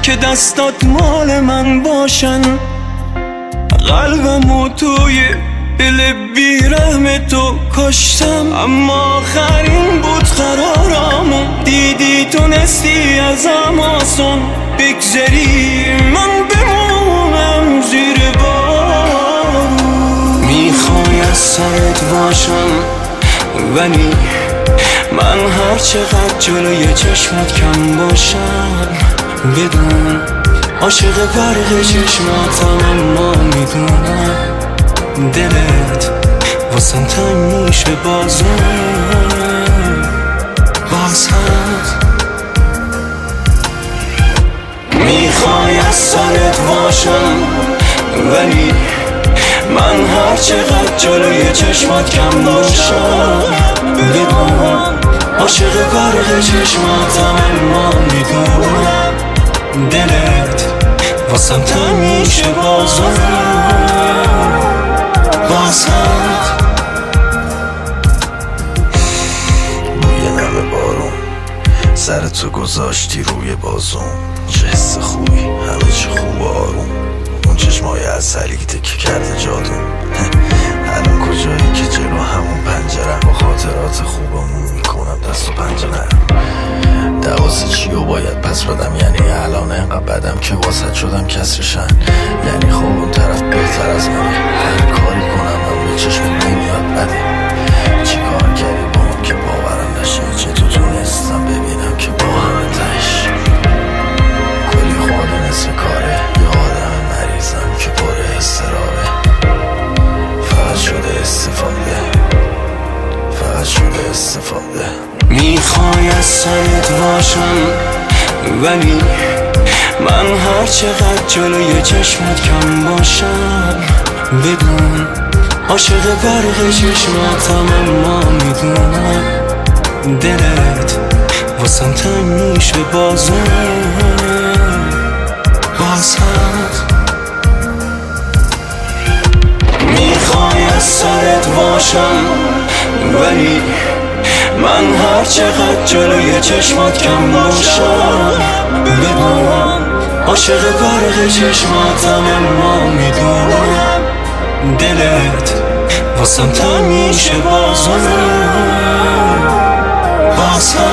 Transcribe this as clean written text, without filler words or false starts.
که دستات مال من باشن، قلبمو توی دل بیرحم تو کشتم. اما آخرین بود قرارمو، دیدی تونستی ازم آسون بگذری، من بمونم زیر بارون. میخوای از سرت باشم ولی من هر چقدر جلوی چشمت کم باشم، بدون عاشق برق چشماتم، اما میدونم دلت واسم تنگ میشه باز هم. میخوای از سرت باشم ولی من هر چقدر جلوی چشمات کم باشم، بدون عاشق برق چشماتم، اما میدونم دلت واسم تنگ میشه باز هم. یه نمه بارون سر تو گذاشتی روی بازون، چه حس خوبی، همه چی خوب آروم. اون چشمای عسلی تکی کرده جادو. الان کجایی که جلو همون پنجرم، با خاطرات خوبمون میکنم دست و پنجه نرم. دوازه چی رو باید پس بدم، یعنی الان انقدر بدم که واسط شدم کسرشن. یعنی خب اون طرف بهتر از منه، هر کاری کنم من به چشم نمیاد بده. چی کار کردی با اون که باورم نشه، چه تو تونستم ببینم که با همه تش کلی خورده نصف کاره. یه آدم مریضم که پر استرابه، فقط شده استفاده. میخوای از سرت باشم ولی من هر چقدر جلوی چشمت کم باشم، بدون عاشق برق چشماتم، اما میدونم دلت واسم تنگ میشه باز هم. میخوای از سرت باشم ولی من هر چقدر جلوی چشمات کم باشم، بدون عاشق برق چشماتم، اما میدونم دلت واسم تنگ میشه باز هم.